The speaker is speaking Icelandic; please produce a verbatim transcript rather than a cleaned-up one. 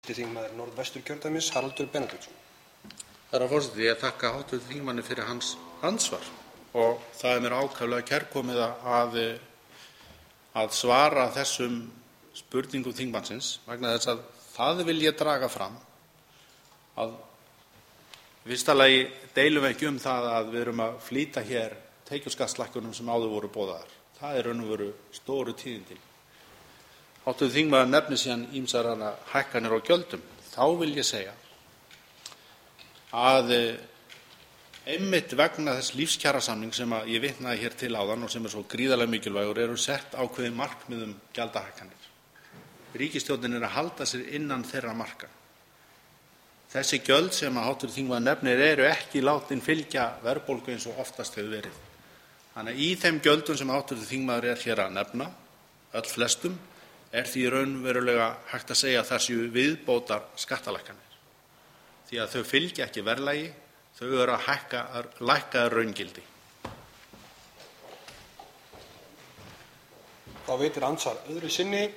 Þingmaður Norðvesturkjördæmis, Haraldur Benediktsson. Herra forseti, ég þakka háttvirtum þingmanni fyrir hans andsvar og það er mér ákaflega kærkomið að, að svara þessum spurningum þingmannsins vegna þess að það vil ég draga fram að í fyrsta lagi deilum við ekki um það að við erum að flýta hér tekjuskattslækkunum sem áður voru boðaðar. Það er raun og veru stóru tíðindi. Háttvirtur þingmaður nefnir síðan ýmsar hækkanir á gjöldum. Þá vil ég segja að einmitt vegna þess lífskjarasamning sem ég vitnaði hér til áðan og sem er svo gríðarlega mikilvægur eru sett ákveðin markmið um gjaldahækkanir. Ríkisstjórnin er að halda sér innan þeirra marka. Þessi gjöld sem háttvirtur þingmaður nefnir eru ekki látin fylgja verðbólgu eins og oftast hefur verið. Þannig að í þeim gjöldum sem háttvirtur þingmaður er hér að nefna, öll flestum, er því raunverulega hægt að segja að það séu viðbótar skattalækkanir. Því að þau fylgja ekki verðlagi, þau eru að hækka, lækka að raungildi. Þá veitir andsvar öðru sinni